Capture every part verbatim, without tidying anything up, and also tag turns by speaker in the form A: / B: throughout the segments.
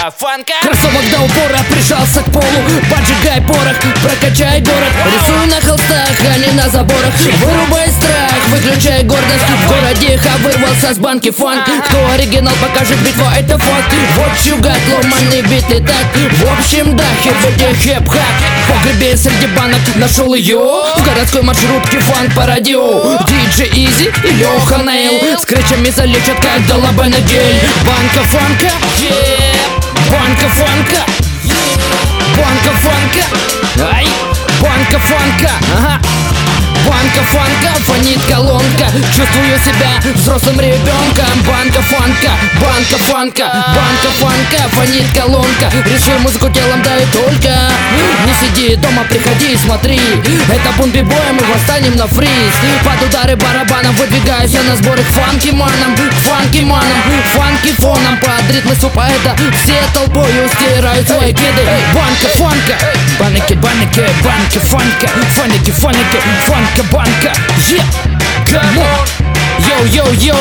A: банка, фанка.
B: Кроссовок до упора прижался к полу, поджигай порох, прокачай город. Рисуй на холстах, а не на заборах. Вырубай страх, выключай гордость. В городе ха вырвался с банки фанк. Кто оригинал, покажет битва, это факт. Вот чугат, ломаный биты так. В общем, да, хип-хоп, хип-хак. В погребе среди банок нашел ее. В городской маршрутке фанк по радио. Диджей Изи и Леха Нейл с кричами залечат, как долбаный гель. Банка фанка, банка фанка, банка фанка, ай, банка фанка, ага. Банка фанка, фонит колонка. Чувствую себя взрослым ребенком. Банка фанка, банка фанка, банка фанка, фонит колонка. Рисуй музыку телом, да и только. Не сиди дома, приходи и смотри. Это бунт бибоя, мы восстанем на фриз. Под удары барабаном выдвигаюсь я на сборы к фанки-манам, к фанки-манам, фанки фоном. Под ритмы супа это все толпою стирают свои кеды. Банка фанка, банки, банки, банки фанка, фаники, фаники, фанка. Банка, yeah, come on, йоу-йоу-йоу,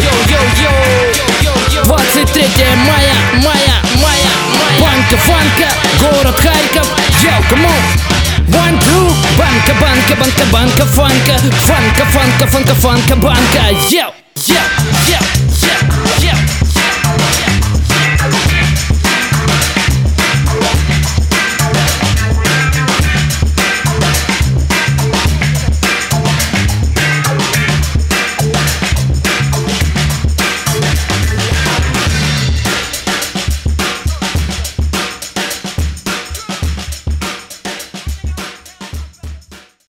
B: двадцать третьего мая, мая, мая, мая. Банка, фанка, город Харьков, йоу, come on. One, two, банка, банка, банка, банка, фанка, фанка, фанка, фанка, фанка, банка, йоу, йоу.